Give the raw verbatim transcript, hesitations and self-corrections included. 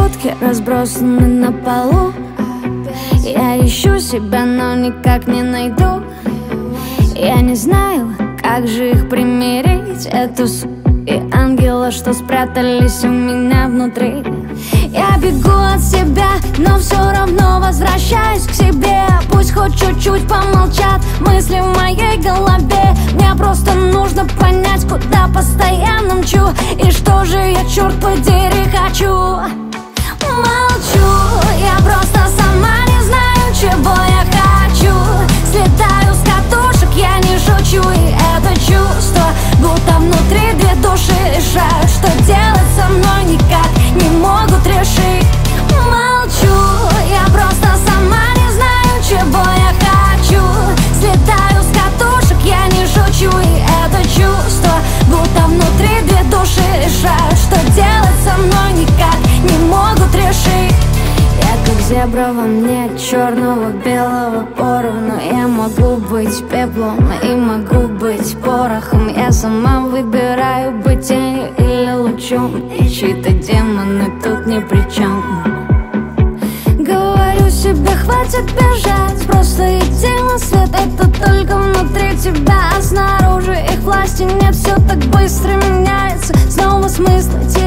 шмотки разбросаны на полу. Я ищу себя, но никак не найду. Я не знаю, как же их примирить, эту с*** и ангела, что спрятались у меня внутри. Я бегу от себя, но все равно возвращаюсь к себе. Пусть хоть чуть-чуть помолчат мысли в моей голове. Мне просто нужно понять, куда постоянно мчу, и что же я, черт подери, хочу. Молчу, я просто сама не знаю, чего я хочу. Слетаю с катушек, я не шучу, и это чувство, будто внутри две души решают, что делать со мной никак не могут решить. Молчу, я просто сама не знаю, чего я хочу. Слетаю с катушек, я не шучу, и это чувство, будто внутри две души решают, что делать со мной никак не могут решить. Я как зебра, во мне черного белого поровну. Я могу быть пеплом и могу быть порохом. Я сама выбираю быть тенью или лучом, и чьи-то демоны тут ни при чем. Говорю себе, хватит бежать, просто иди на свет. Это только внутри тебя, а снаружи их власти нет. Все так быстро меняется, снова смысла